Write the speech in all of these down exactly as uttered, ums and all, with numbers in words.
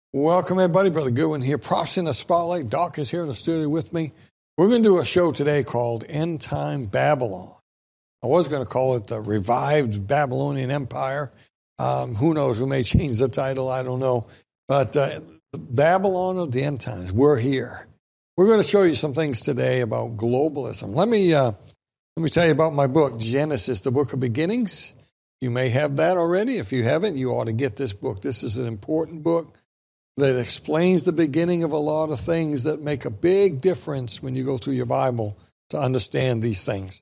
Welcome, everybody. Brother Goodwin here. Prophecy in the Spotlight. Doc is here in the studio with me. We're going to do a show today called End Time Babylon. I was going to call it the Revived Babylonian Empire. Um, who knows? We may change the title. I don't know. But uh, Babylon of the End Times. We're here. We're going to show you some things today about globalism. Let me uh, let me tell you about my book, Genesis, the Book of Beginnings. You may have that already. If you haven't, you ought to get this book. This is an important book that explains the beginning of a lot of things that make a big difference when you go through your Bible to understand these things.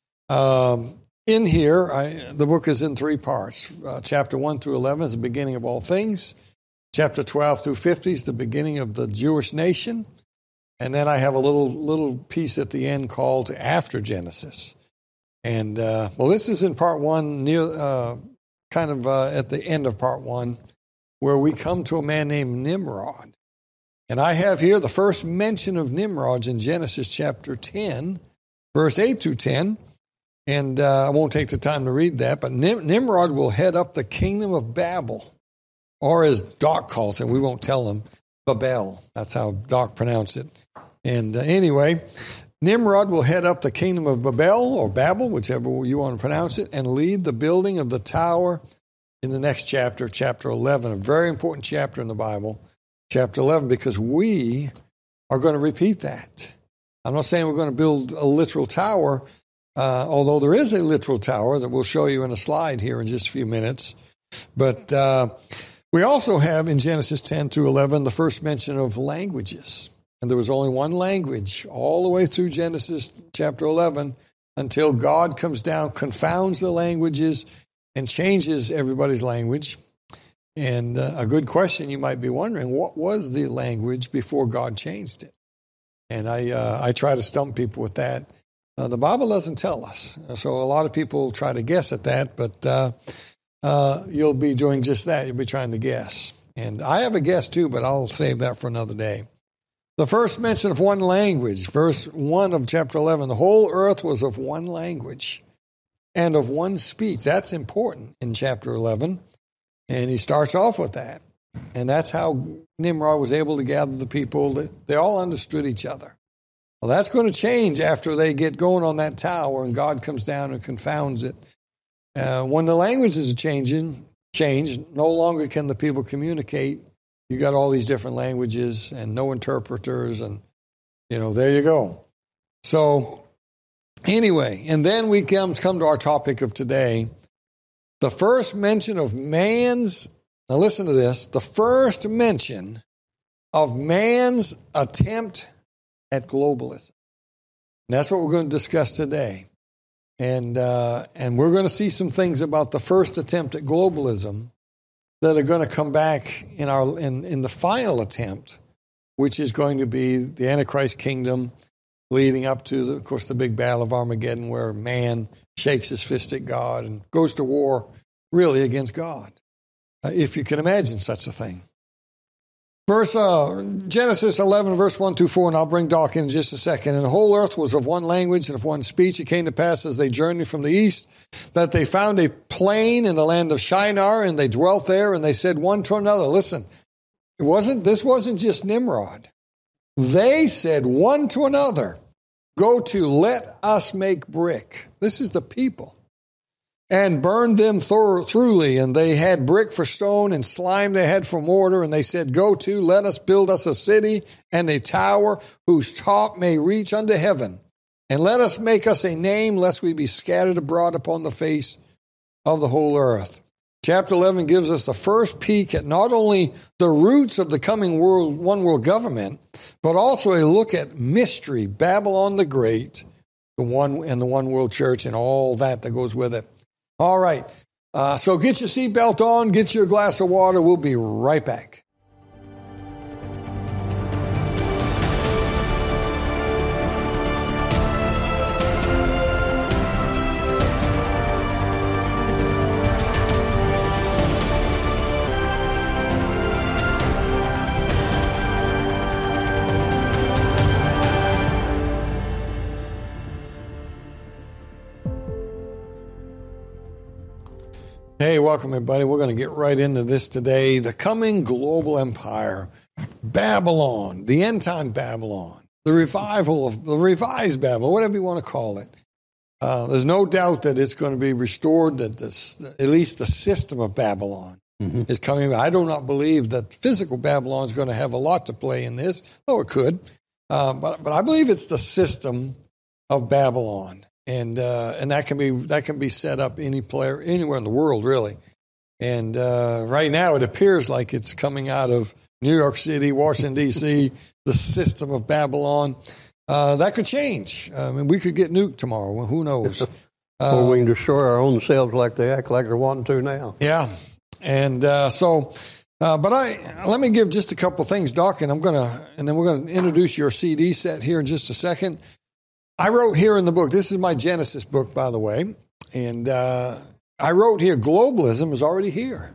Um, in here, I, the book is in three parts. Uh, chapter one through eleven is the beginning of all things. Chapter twelve through fifty is the beginning of the Jewish nation. And then I have a little little piece at the end called After Genesis. And, uh, well, this is in part one, near uh, kind of uh, at the end of part one, where we come to a man named Nimrod. And I have here the first mention of Nimrod in Genesis chapter ten, verse eight through ten. And uh, I won't take the time to read that, but Nim- Nimrod will head up the kingdom of Babel, or as Doc calls it, we won't tell him, Babel. That's how Doc pronounced it. And uh, anyway, Nimrod will head up the kingdom of Babel, or Babel, whichever you want to pronounce it, and lead the building of the tower in the next chapter, chapter eleven, a very important chapter in the Bible, chapter eleven, because we are going to repeat that. I'm not saying we're going to build a literal tower, uh, although there is a literal tower that we'll show you in a slide here in just a few minutes. But uh, we also have in Genesis ten through eleven the first mention of languages. And there was only one language all the way through Genesis chapter eleven until God comes down, confounds the languages, and changes everybody's language. And uh, a good question, you might be wondering, what was the language before God changed it? And I uh, I try to stump people with that. Uh, the Bible doesn't tell us. So a lot of people try to guess at that, but uh, uh, you'll be doing just that. You'll be trying to guess. And I have a guess too, but I'll save that for another day. The first mention of one language, verse one of chapter eleven, the whole earth was of one language and of one speech. That's important in chapter eleven. And he starts off with that. And that's how Nimrod was able to gather the people. They all understood each other. Well, that's going to change after they get going on that tower and God comes down and confounds it. Uh, when the languages are changing, changed, no longer can the people communicate. You got all these different languages and no interpreters. And, you know, there you go. So anyway, and then we come, come to our topic of today. The first mention of man's, now listen to this, the first mention of man's attempt at globalism. And that's what we're going to discuss today. And uh, and we're going to see some things about the first attempt at globalism that are going to come back in our in, in the final attempt, which is going to be the Antichrist kingdom, leading up to, the, of course, the big battle of Armageddon, where man shakes his fist at God and goes to war, really, against God, uh, if you can imagine such a thing. Verse uh, Genesis eleven, verse one through four, and I'll bring Doc in just a second. And the whole earth was of one language and of one speech. It came to pass as they journeyed from the east that they found a plain in the land of Shinar, and they dwelt there, and they said one to another, listen, it wasn't. This wasn't just Nimrod. They said one to another, go to, let us make brick. This is the people. And burned them thor- thoroughly, and they had brick for stone, and slime they had for mortar, and they said, go to, let us build us a city and a tower whose top may reach unto heaven, and let us make us a name, lest we be scattered abroad upon the face of the whole earth. Chapter eleven gives us the first peek at not only the roots of the coming world, one world government, but also a look at mystery, Babylon the Great, the one and the one world church, and all that that goes with it. All right, uh, so get your seatbelt on, get your glass of water. We'll be right back. Hey, welcome everybody. We're going to get right into this today. The coming global empire, Babylon, the end time Babylon, the revival of the revised Babylon, whatever you want to call it. Uh, there's no doubt that it's going to be restored, that this, at least the system of Babylon mm-hmm. is coming. I do not believe that physical Babylon is going to have a lot to play in this, though it could. Uh, but, but I believe it's the system of Babylon. And uh, and that can be that can be set up any player anywhere in the world, really. And uh, right now, it appears like it's coming out of New York City, Washington D C, the system of Babylon. Uh, that could change. I mean, we could get nuked tomorrow. Well, who knows? Or uh, we can destroy our own selves like they act like they're wanting to now. Yeah, and uh, so. Uh, but I let me give just a couple things, Doc, and I'm gonna and then we're gonna introduce your C D set here in just a second. I wrote here in the book, this is my Genesis book, by the way, and uh, I wrote here, globalism is already here.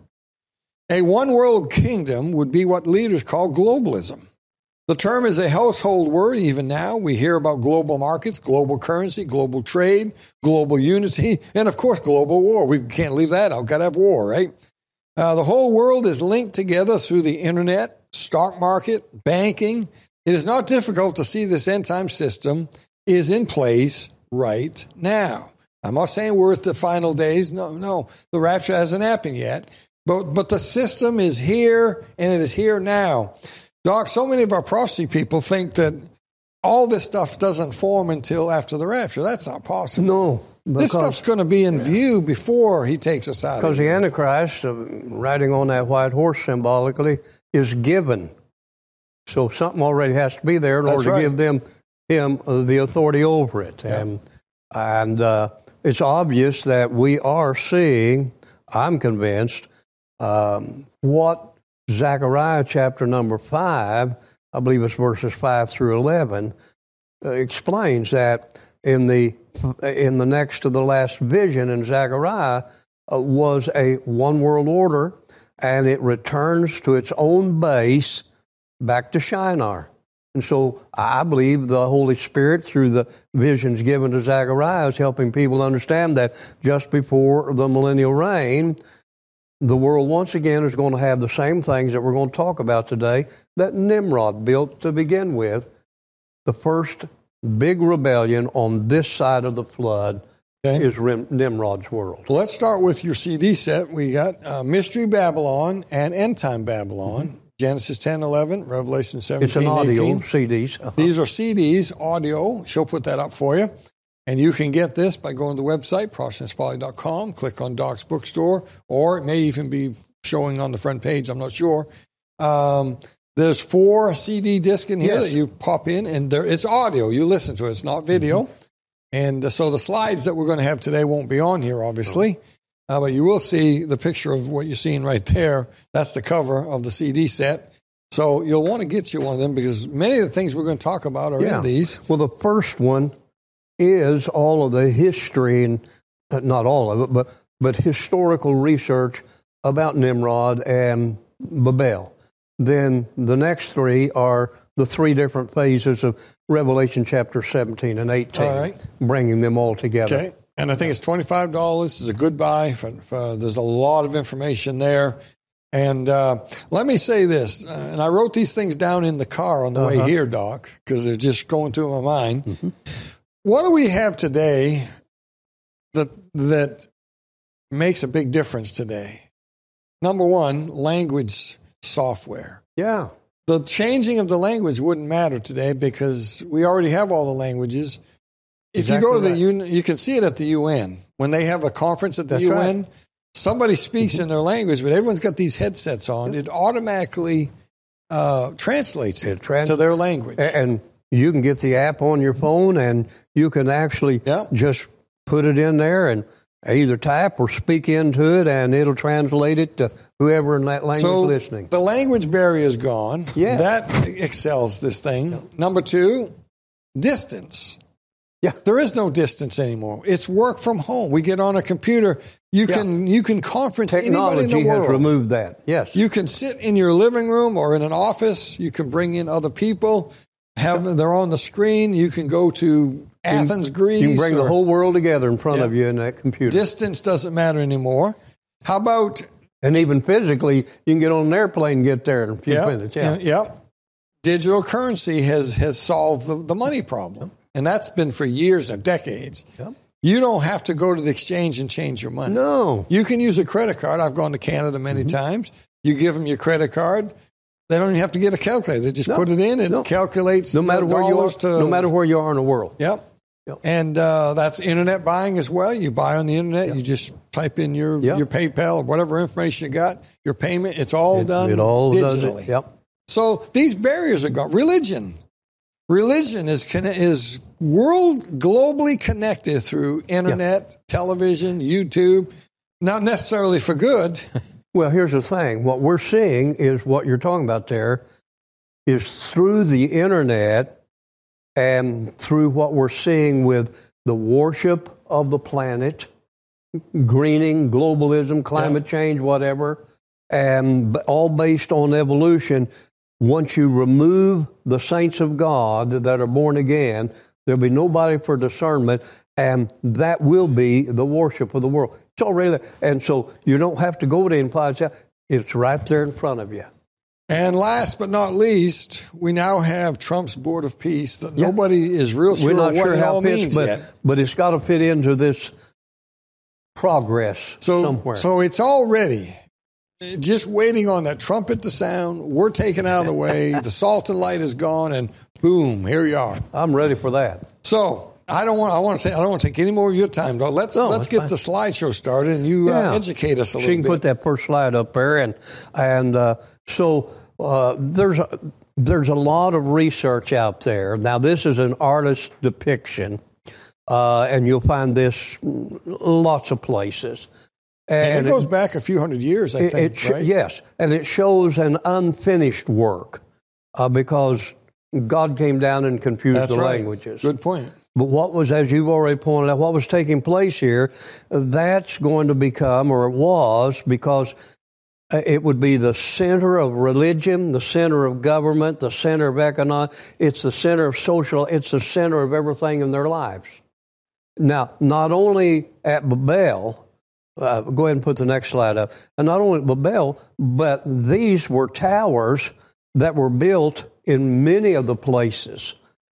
A one-world kingdom would be what leaders call globalism. The term is a household word even now. We hear about global markets, global currency, global trade, global unity, and, of course, global war. We can't leave that out. Got to have war, right? Uh, the whole world is linked together through the internet, stock market, banking. It is not difficult to see this end-time system is in place right now. I'm not saying we're at the final days. No, no, the rapture hasn't happened yet. But but the system is here, and it is here now. Doc, so many of our prophecy people think that all this stuff doesn't form until after the rapture. That's not possible. No. This stuff's going to be in view before he takes us out. Because the Antichrist, uh, riding on that white horse symbolically, is given. So something already has to be there in That's order right. to give them him uh, the authority over it. Yeah. And, and uh, it's obvious that we are seeing, I'm convinced, um, what Zechariah chapter number five, I believe it's verses five through eleven, uh, explains that in the in the next to the last vision in Zechariah uh, was a one world order, and it returns to its own base back to Shinar. And so I believe the Holy Spirit, through the visions given to Zechariah, is helping people understand that just before the millennial reign, the world once again is going to have the same things that we're going to talk about today that Nimrod built to begin with. The first big rebellion on this side of the flood okay. is Nimrod's world. Well, let's start with your C D set. We got uh, Mystery Babylon and End Time Babylon. Mm-hmm. Genesis ten, eleven, Revelation seventeen, It's an audio eighteen. C Ds. Uh-huh. These are C Ds, audio. She'll put that up for you. And you can get this by going to the website, prophecy and spotlight dot com, click on Doc's Bookstore, or it may even be showing on the front page. I'm not sure. Um, there's four C D discs in here yes. that you pop in, and there, it's audio. You listen to it. It's not video. Mm-hmm. And uh, so the slides that we're going to have today won't be on here, obviously. Oh. Uh, but you will see the picture of what you're seeing right there. That's the cover of the C D set. So you'll want to get you one of them because many of the things we're going to talk about are yeah. in these. Well, the first one is all of the history, and uh, not all of it, but, but historical research about Nimrod and Babel. Then the next three are the three different phases of Revelation chapter seventeen and eighteen, all right. bringing them all together. Okay. And I think it's twenty-five dollars. It's a good buy. For, for, there's a lot of information there. And uh, let me say this, uh, and I wrote these things down in the car on the uh-huh. way here, Doc, because they're just going through my mind. Mm-hmm. What do we have today that that makes a big difference today? Number one, language software. Yeah. The changing of the language wouldn't matter today because we already have all the languages. If Exactly you go to the right. U N, you can see it at the U N. When they have a conference at the That's U N, right. somebody speaks in their language, but everyone's got these headsets on. It automatically uh, translates it, It trans- to their language. And you can get the app on your phone, and you can actually Yeah. just put it in there and either type or speak into it, and it'll translate it to whoever in that language So listening. the language barrier is gone. Yeah. That excels this thing. Number two, distance. Yeah. There is no distance anymore. It's work from home. We get on a computer. You Yeah. can you can conference anybody in Technology the has world. removed that. Yes. You can sit in your living room or in an office. You can bring in other people. Have they're on the screen. You can go to Athens, Greece. You can bring the or- whole world together in front Yeah. of you in that computer. Distance doesn't matter anymore. How about... And even physically, you can get on an airplane and get there in a few yep, minutes. Yeah. and, yep. Digital currency has, has solved the, the money problem. Yep. And that's been for years and decades. Yep. You don't have to go to the exchange and change your money. No. You can use a credit card. I've gone to Canada many mm-hmm. times. You give them your credit card. They don't even have to get a calculator. They just no. put it in. It no. calculates no matter where you are. To, no matter where you are in the world. Yep. Yep. And uh, that's internet buying as well. You buy on the internet. Yep. You just type in your, yep. your PayPal or whatever information you got, your payment. It's all it, done it all digitally. Does it. Yep. So these barriers are gone. Religion. Religion is is world globally connected through internet, yep. television, YouTube, not necessarily for good. Well, here's the thing. What we're seeing is what you're talking about there is through the internet and through what we're seeing with the worship of the planet, greening, globalism, climate yeah. change, whatever, and all based on evolution. Once you remove the saints of God that are born again, there'll be nobody for discernment, and that will be the worship of the world. It's already there. And so you don't have to go to any place. It's right there in front of you. And last but not least, we now have Trump's Board of Peace that yeah. nobody is real sure We're not what sure it how all it fits, means but, yet. But it's got to fit into this progress so, somewhere. So it's all ready. Just waiting on that trumpet to sound. We're taken out of the way. The salt and light is gone, and boom, here you are. I'm ready for that. So I don't want. I want to say. I don't want to take any more of your time, though. Let's no, let's get fine. the slideshow started, and you yeah. uh, educate us a she little bit. She can put that first slide up there, and and uh, so uh, there's a, there's a lot of research out there. Now, this is an artist's depiction, uh, and you'll find this lots of places. And, and it goes it, back a few hundred years, I think, it sh- right? Yes, and it shows an unfinished work uh, because God came down and confused That's the right. languages. Good point. But what was, as you've already pointed out, what was taking place here, that's going to become, or it was, because it would be the center of religion, the center of government, the center of economic, it's the center of social, it's the center of everything in their lives. Now, not only at Babel, Uh, go ahead and put the next slide up. And not only Babel, but these were towers that were built in many of the places.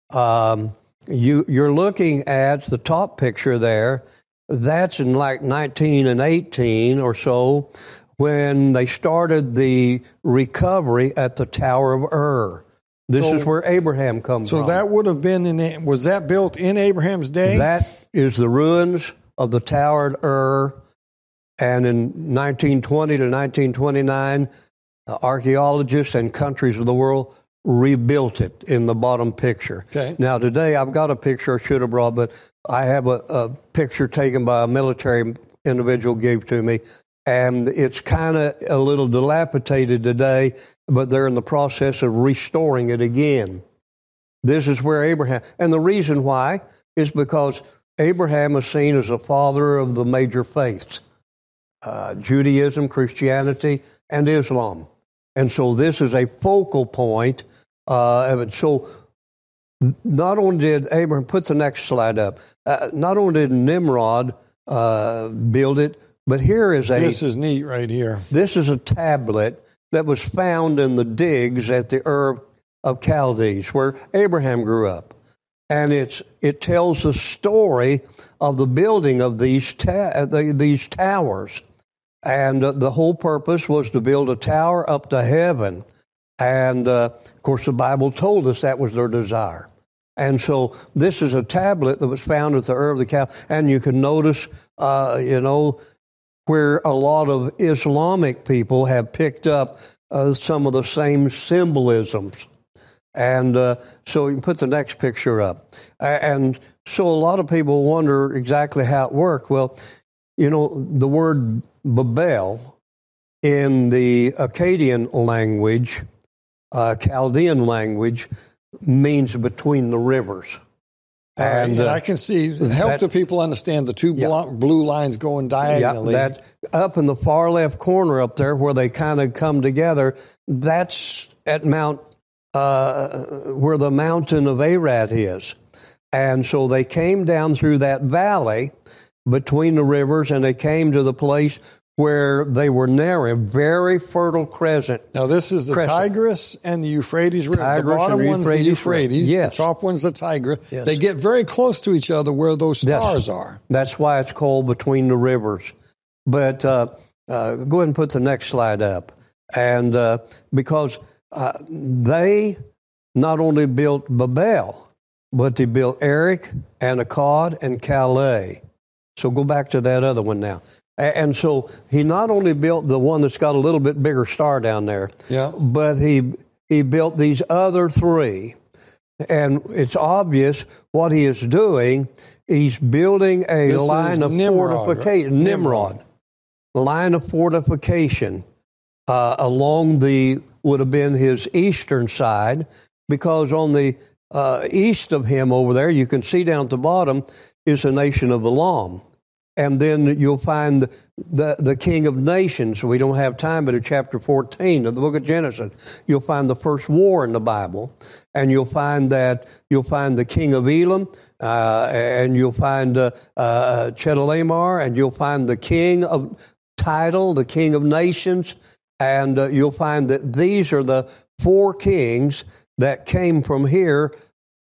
Um, you, you're looking at the top picture there. That's in like nineteen and eighteen or so when they started the recovery at the Tower of Ur. This so, is where Abraham comes so from. So that would have been, in, was that built in Abraham's day? That is the ruins of the Tower at Ur. And in nineteen twenty to nineteen twenty-nine, uh, archaeologists and countries of the world rebuilt it in the bottom picture. Okay. Now, today, I've got a picture I should have brought, but I have a, a picture taken by a military individual gave to me, and it's kind of a little dilapidated today, but they're in the process of restoring it again. This is where Abraham, and the reason why is because Abraham is seen as a father of the major faiths. Uh, Judaism, Christianity, and Islam. And so this is a focal point uh, of it. So not only did Abraham, put the next slide up, uh, not only did Nimrod uh, build it, but here is a... This is neat right here. This is a tablet that was found in the digs at the Ur of Chaldees, where Abraham grew up. And it's it tells the story of the building of these ta- these towers. And uh, the whole purpose was to build a tower up to heaven. And, uh, of course, the Bible told us that was their desire. And so this is a tablet that was found at the Ur of the Chaldees. And you can notice, uh, you know, where a lot of Islamic people have picked up uh, some of the same symbolisms. And uh, so you can put the next picture up. And so a lot of people wonder exactly how it worked. Well, you know, the word Babel in the Akkadian language, uh, Chaldean language, means between the rivers. And, uh, and I can see, help that, the people understand the two yeah. blue lines going diagonally. Yeah, that up in the far left corner up there where they kind of come together, that's at Mount, uh, where the mountain of Arad is. And so they came down through that valley between the rivers, and they came to the place where they were narrow, very fertile crescent. Now, this is the crescent. Tigris and the Euphrates River. Tigris the bottom and one's the Euphrates River. Euphrates. Yes. The top one's the Tigris. Yes. They get very close to each other where those stars That's, are. That's why it's called between the rivers. But uh, uh, go ahead and put the next slide up. And uh, because uh, they not only built Babel, but they built Erech and Akkad and Calais. So go back to that other one now. And so he not only built the one that's got a little bit bigger star down there, yeah. but he he built these other three. And it's obvious what he is doing. He's building a this line of Nimrod, fortification. right? Nimrod. Nimrod. Line of fortification uh, along the, would have been his eastern side, because on the uh, east of him over there, you can see down at the bottom, is the nation of Elam. And then you'll find the, the king of nations. We don't have time, but in chapter fourteen of the book of Genesis, you'll find the first war in the Bible. And you'll find that you'll find the king of Elam, uh, and you'll find uh, uh, Chedorlaomer, and you'll find the king of Tidal, the king of nations. And uh, you'll find that these are the four kings that came from here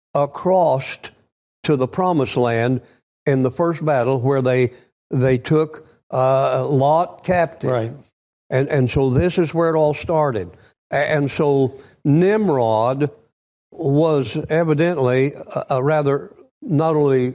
across to the promised land in the first battle, where they they took uh, Lot captive. Right. And and so this is where it all started. And so Nimrod was evidently a, a rather not only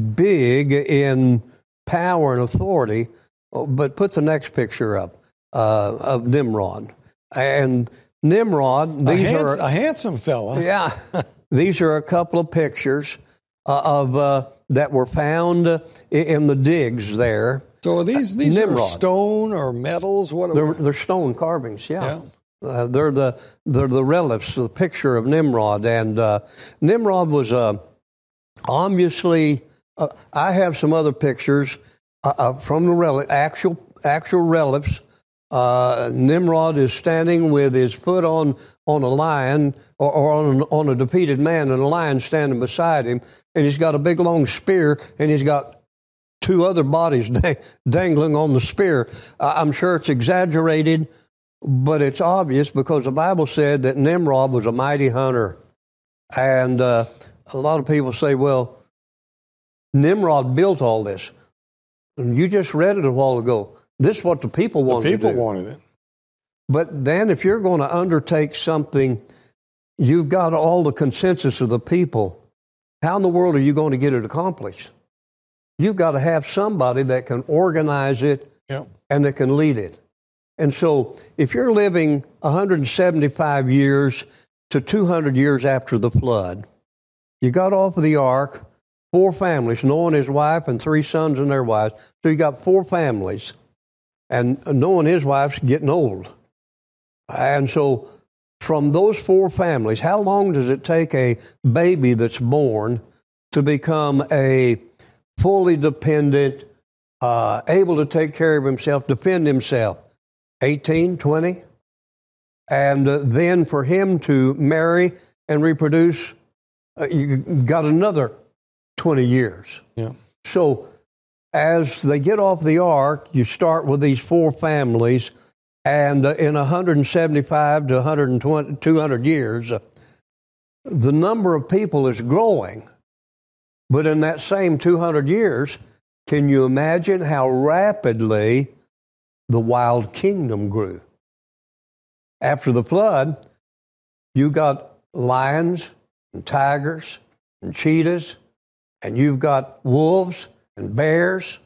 big in power and authority, but put the next picture up uh, of Nimrod. And Nimrod, these a hand, are a handsome fella. Yeah, these are a couple of pictures uh, of uh, that were found uh, in the digs there. So are these these Nimrod. are stone or metals? What? They're, they're stone carvings. Yeah, yeah. Uh, they're the they're the relics, the picture of Nimrod. And uh, Nimrod was uh, obviously. Uh, I have some other pictures uh, uh, from the relic, actual actual relics. Uh, Nimrod is standing with his foot on on a lion, or, or on on a defeated man, and a lion standing beside him, and he's got a big long spear, and he's got two other bodies dang, dangling on the spear. Uh, I'm sure it's exaggerated, but it's obvious, because the Bible said that Nimrod was a mighty hunter. And uh, a lot of people say, well, Nimrod built all this. And you just read it a while ago. This is what the people wanted The people to do. wanted it. But then if you're going to undertake something, you've got all the consensus of the people. How in the world are you going to get it accomplished? You've got to have somebody that can organize it Yeah. and that can lead it. And so if you're living one hundred seventy-five years to two hundred years after the flood, you got off of the ark, four families, Noah and his wife and three sons and their wives. So you got four families. And Noah and his wife's getting old. And so from those four families, how long does it take a baby that's born to become a fully dependent, uh, able to take care of himself, defend himself? eighteen, twenty? And uh, then for him to marry and reproduce, uh, you got another twenty years. Yeah. So as they get off the ark, you start with these four families, and uh, in one hundred seventy-five to one hundred twenty, two hundred years, uh, the number of people is growing. But in that same two hundred years, can you imagine how rapidly the wild kingdom grew? After the flood, you got lions and tigers and cheetahs, and you've got wolves and bears,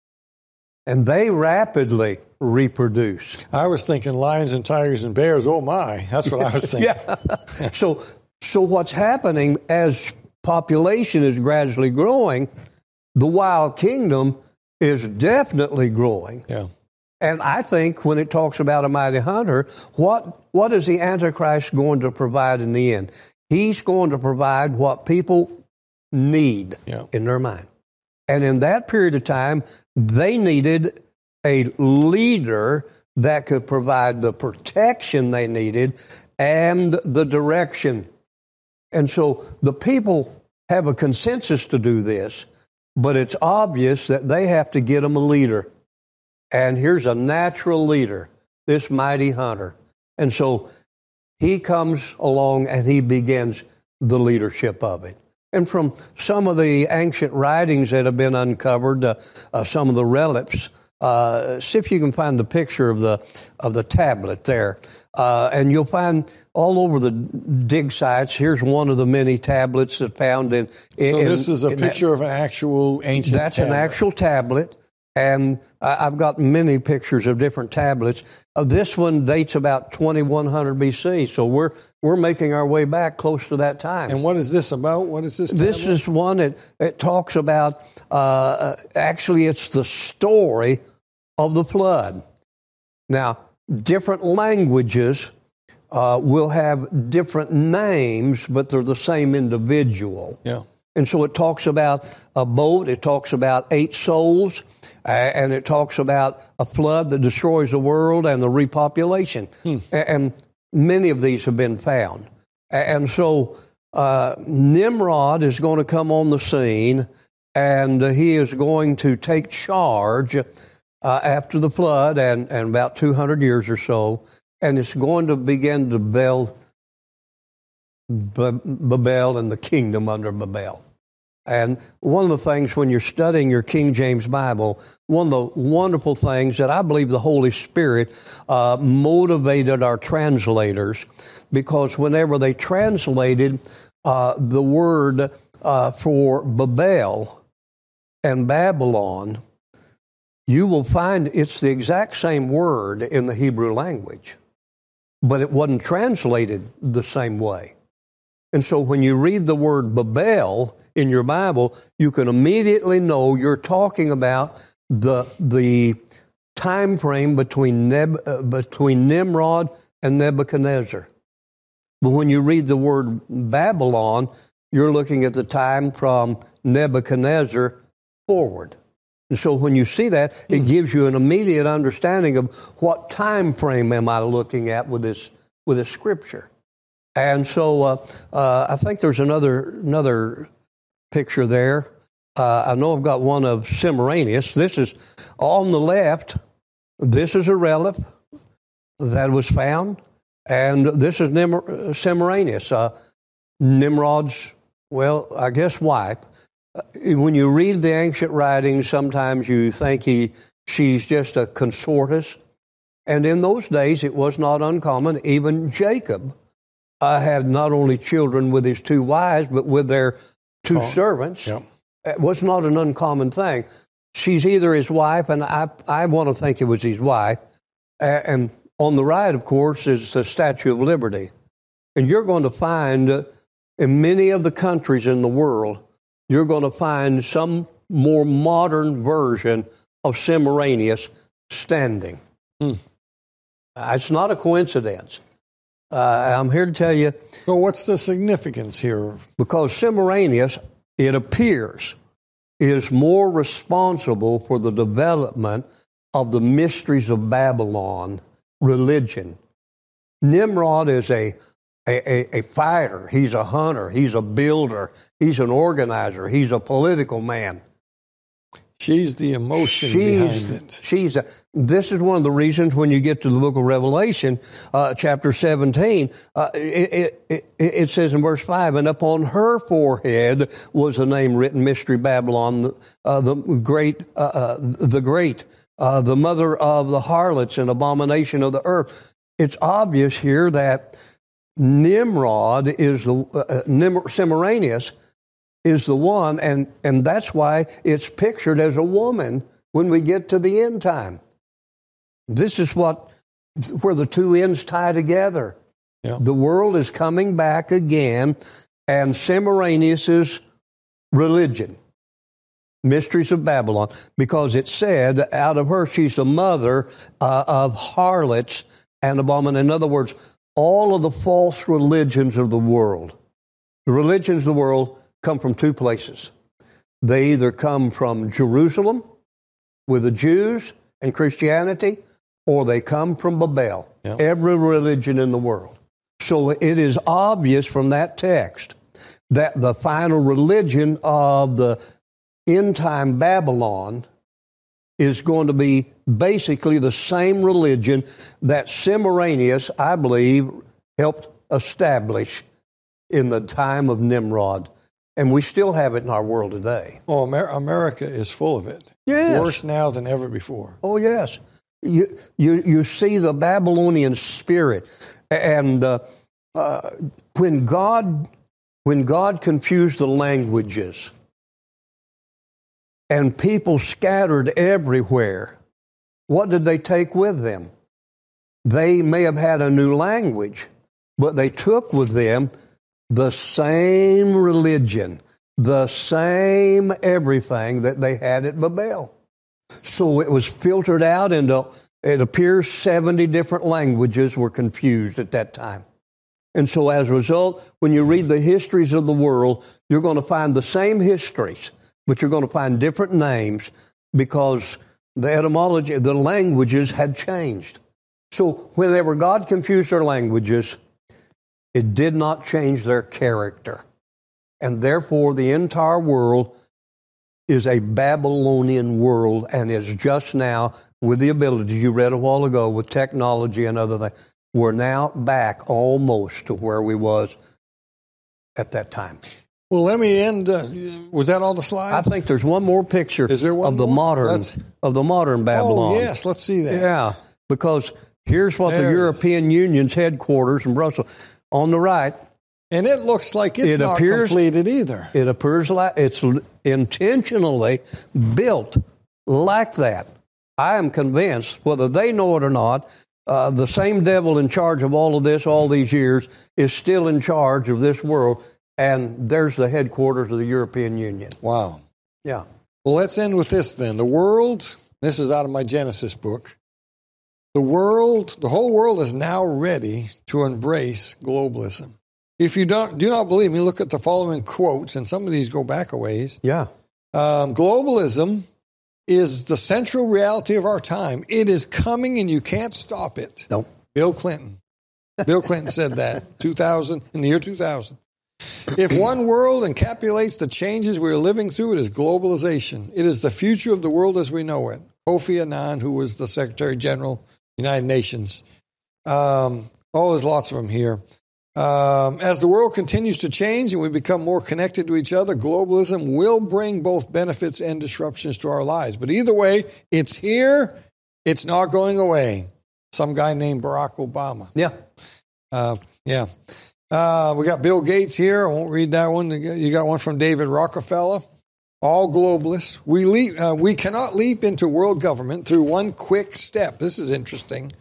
and they rapidly reproduce. I was thinking lions and tigers and bears. Oh my, that's what I was thinking. Yeah. so, so what's happening as population is gradually growing, the wild kingdom is definitely growing. Yeah. And I think when it talks about a mighty hunter, what what is the Antichrist going to provide in the end? He's going to provide what people need Yeah. in their mind. And in that period of time, they needed a leader that could provide the protection they needed and the direction. And so the people have a consensus to do this, but it's obvious that they have to get them a leader. And here's a natural leader, this mighty hunter. And so he comes along and he begins the leadership of it. And from some of the ancient writings that have been uncovered, uh, uh, some of the relics, uh, see if you can find the picture of the of the tablet there. Uh, and you'll find all over the dig sites, here's one of the many tablets that found in... in so this is a picture that, of an actual ancient That's tablet. an actual tablet. And I've got many pictures of different tablets. Uh, this one dates about twenty-one hundred B C, so we're we're making our way back close to that time. And what is this about? What is this tablet? This is one that it talks about, uh, actually it's the story of the flood. Now, different languages uh, will have different names, but they're the same individual. Yeah. And so it talks about a boat, it talks about eight souls, uh, and it talks about a flood that destroys the world and the repopulation. Hmm. And many of these have been found. And so uh, Nimrod is going to come on the scene, and uh, he is going to take charge uh, after the flood and, and about two hundred years or so, and it's going to begin to build Babel and the kingdom under Babel. And one of the things when you're studying your King James Bible, one of the wonderful things that I believe the Holy Spirit uh, motivated our translators, because whenever they translated uh, the word uh, for Babel and Babylon, you will find it's the exact same word in the Hebrew language, but it wasn't translated the same way. And so when you read the word Babel in your Bible, you can immediately know you're talking about the the time frame between Neb, uh, between Nimrod and Nebuchadnezzar. But when you read the word Babylon, you're looking at the time from Nebuchadnezzar forward. And so when you see that, it gives you an immediate understanding of what time frame am I looking at with this with this scripture. And so uh, uh, I think there's another another picture there. Uh, I know I've got one of Semiramis. This is on the left. This is a relic that was found, and this is Nim- Semiramis, uh, Nimrod's, well, I guess wife. Uh, when you read the ancient writings, sometimes you think he she's just a consortess, and in those days it was not uncommon. Even Jacob Uh, had not only children with his two wives, but with their two oh, servants. Yeah. It was not an uncommon thing. She's either his wife, and I I want to think it was his wife. Uh, and on the right, of course, is the Statue of Liberty. And you're going to find, uh, in many of the countries in the world, you're going to find some more modern version of Semiramis standing. Hmm. Uh, it's not a coincidence. Uh, I'm here to tell you. So what's the significance here? Because Semiramis, it appears, is more responsible for the development of the mysteries of Babylon religion. Nimrod is a, a, a fighter. He's a hunter. He's a builder. He's an organizer. He's a political man. She's the emotion she's, behind it. She's a, this is one of the reasons when you get to the book of Revelation, uh, chapter seventeen, uh, it, it, it, it says in verse five, and upon her forehead was a name written, Mystery Babylon, uh, the great, uh, uh, the great, uh, the mother of the harlots and abomination of the earth. It's obvious here that Nimrod is the uh, Nim- Semiramis is the one, and, and that's why it's pictured as a woman when we get to the end time. This is what where the two ends tie together. Yeah. The world is coming back again, and Semiramis' religion, Mysteries of Babylon, because it said out of her she's the mother uh, of harlots and abomination. In other words, all of the false religions of the world, the religions of the world, come from two places. They either come from Jerusalem with the Jews and Christianity, or they come from Babel, yeah. Every religion in the world. So it is obvious from that text that the final religion of the end-time Babylon is going to be basically the same religion that Semiramis, I believe, helped establish in the time of Nimrod. And we still have it in our world today. Oh, Amer- America is full of it. Yes. Worse now than ever before. Oh, yes. You you, you see the Babylonian spirit. And uh, uh, when God when God confused the languages and people scattered everywhere, what did they take with them? They may have had a new language, but they took with them the same religion, the same everything that they had at Babel. So it was filtered out into, it appears seventy different languages were confused at that time. And so as a result, when you read the histories of the world, you're going to find the same histories, but you're going to find different names because the etymology, the languages had changed. So whenever God confused their languages, it did not change their character. And therefore, the entire world is a Babylonian world and is just now, with the ability you read a while ago, with technology and other things, we're now back almost to where we was at that time. Well, let me end. Uh, was that all the slides? I think there's one more picture Is there one of the more? modern Let's- of the modern Babylon. Oh, yes. Let's see that. Yeah, because here's what There the it is. European Union's headquarters in Brussels. On the right, And it looks like it's It not appears- completed either. it appears like it's intentionally built like that. I am convinced, whether they know it or not, uh, the same devil in charge of all of this all these years is still in charge of this world, and there's the headquarters of the European Union. Wow. Yeah. Well, let's end with this then. The world, this is out of my Genesis book. The world, the whole world is now ready to embrace globalism. If you don't, do not believe me, look at the following quotes, and some of these go back a ways. Yeah. Um, globalism is the central reality of our time. It is coming and you can't stop it. Nope. Bill Clinton. Bill Clinton said that two thousand in the year two thousand. If one world encapsulates the changes we are living through, it is globalization. It is the future of the world as we know it. Kofi Annan, who was the Secretary General, United Nations. Um, oh, there's lots of them here. Um, as the world continues to change and we become more connected to each other, globalism will bring both benefits and disruptions to our lives. But either way, it's here. It's not going away. Some guy named Barack Obama. Yeah. Uh, yeah. Uh, we got Bill Gates here. I won't read that one. You got one from David Rockefeller. All globalists. We leap, uh, we cannot leap into world government through one quick step. This is interesting.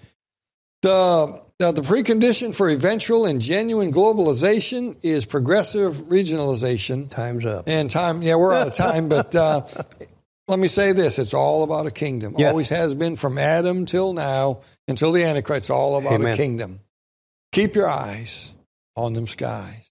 The uh, the precondition for eventual and genuine globalization is progressive regionalization. Time's up. And time, yeah, we're out of time, but uh, let me say this. It's all about a kingdom. Yeah. Always has been from Adam till now, until the Antichrist. It's all about Amen. a kingdom. Keep your eyes on them skies.